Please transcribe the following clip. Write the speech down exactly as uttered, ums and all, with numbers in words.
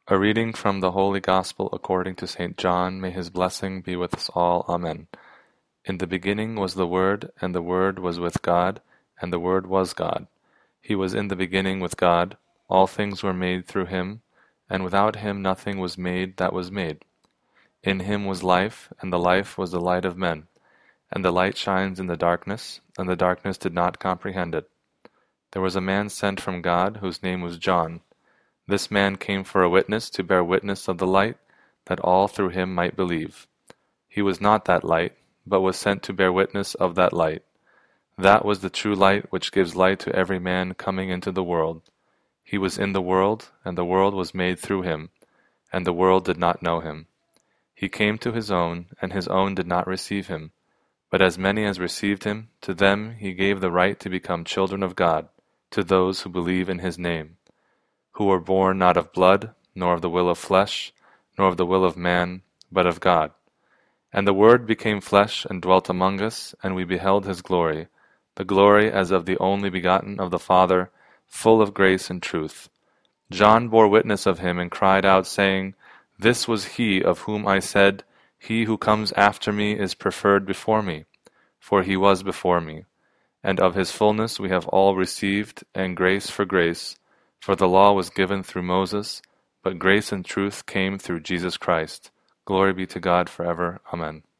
A reading from the Holy Gospel according to Saint John. May his blessing be with us all. Amen. In the beginning was the Word, and the Word was with God, and the Word was God. He was in the beginning with God. All things were made through him, and without him nothing was made that was made. In him was life, and the life was the light of men. And the light shines in the darkness, and the darkness did not comprehend it. There was a man sent from God, whose name was John. This man came for a witness, to bear witness of the light, that all through him might believe. He was not that light, but was sent to bear witness of that light. That was the true light which gives light to every man coming into the world. He was in the world, and the world was made through him, and the world did not know him. He came to his own, and his own did not receive him. But as many as received him, to them he gave the right to become children of God, to those who believe in his name, who were born not of blood, nor of the will of flesh, nor of the will of man, but of God. And the Word became flesh and dwelt among us, and we beheld his glory, the glory as of the only begotten of the Father, full of grace and truth. John bore witness of him, and cried out, saying, This was he of whom I said, He who comes after me is preferred before me, for he was before me. And of his fullness we have all received, and grace for grace. For the law was given through Moses, but grace and truth came through Jesus Christ. Glory be to God forever. Amen.